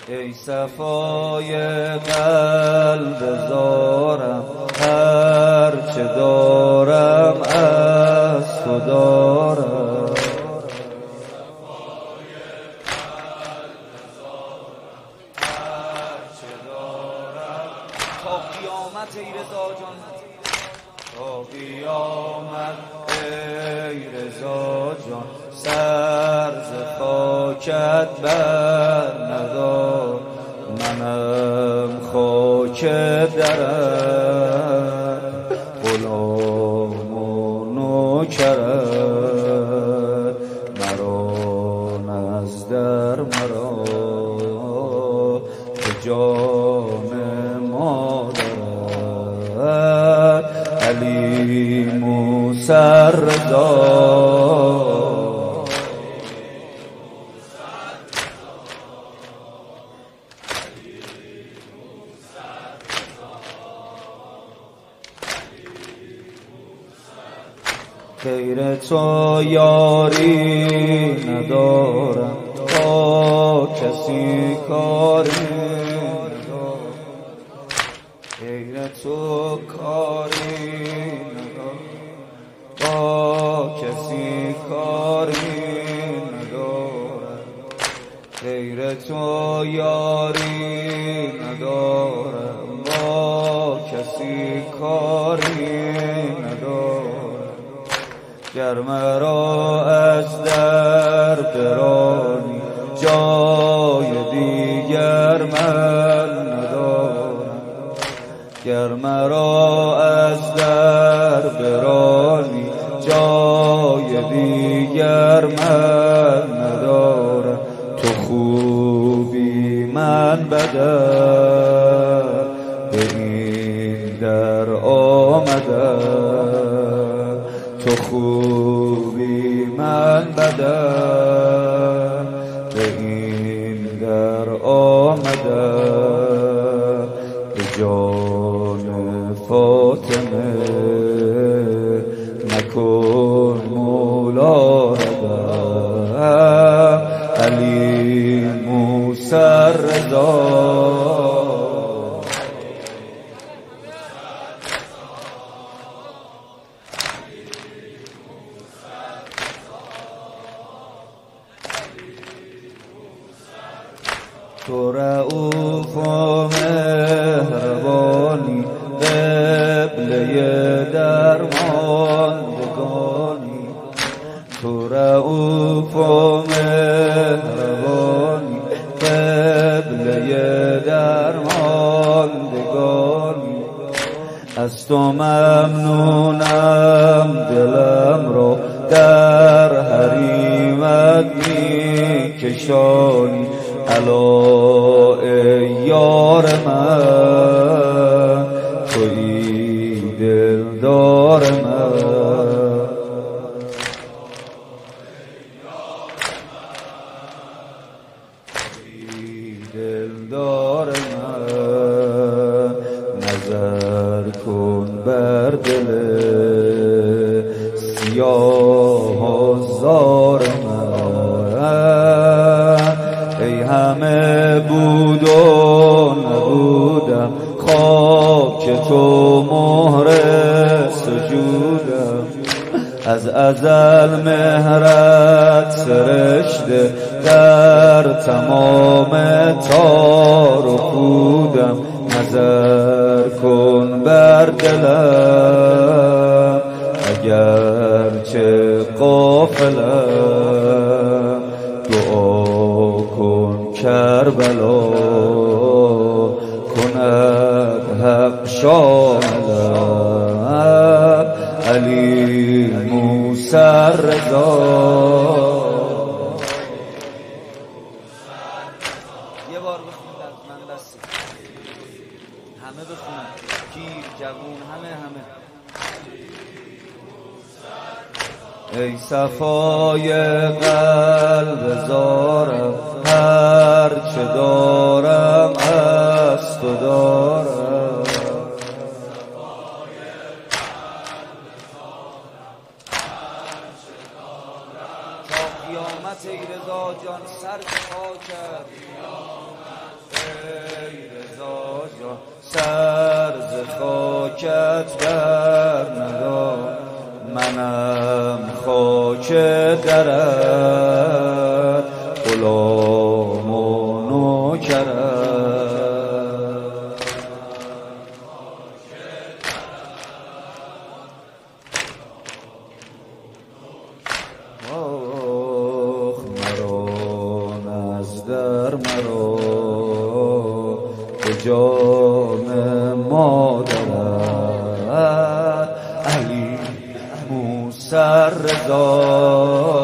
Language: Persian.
ای صفای قلب زارم، هرچه دارم از تو دارم. تا قیامت ای رضا جان، تا قیامت ای رضا جان، سر ز خاکت بر ندار. منم خاک درت، غلام و نوکرت، مرا نزدر مرا به جان مادرت. علی موسی رضا غیر تو یاری ندارم، با کسی کاری ندارم. غیر تو کاری ندارم، با کسی کاری ندارم. غیر تو یاری ندارم، با کسی کاری ندارم. گر مرا از در برانی، جای دیگر من ندارم. گر مرا از در برانی، جای دیگر من ندارم. تو خوبی من بدم، به این در آمدم. تو خوبی من بدم، به این در آمدم. به جان فاطمه نکن مولا ردم. علی موسی رضا تو رؤوف و مهربانی، قبله درماندگانی. تو رؤوف و مهربانی، قبله درماندگانی. از تو ممنونم دلم رو در حریمت می کشانی. الا ای یار من، تویی دلدار من. تویی دلدار من. نظر کن بر دل سیاه و زار من. ای همه بود و نبودم، خاک تو مهر سجودم. از ازل مهرت سرشته در تمام تار و پودم. نظر کن بر دلم، اگرچه غافلم. دعا کن کربلا کند حق شاملم. علی موسی رضا یه بار بخونید من بس، همه بخونن، پیر جوون همه. ای صفای قلب زارم، هرچه دارم از تو دارم. تا قیامت ای رضا جان سر خاکت، سر ز خاکت بر ندار، منم خاک درت غلام و نوکرت. آخ مرا نزدر مرا به جان مادرت، علی موسی رضا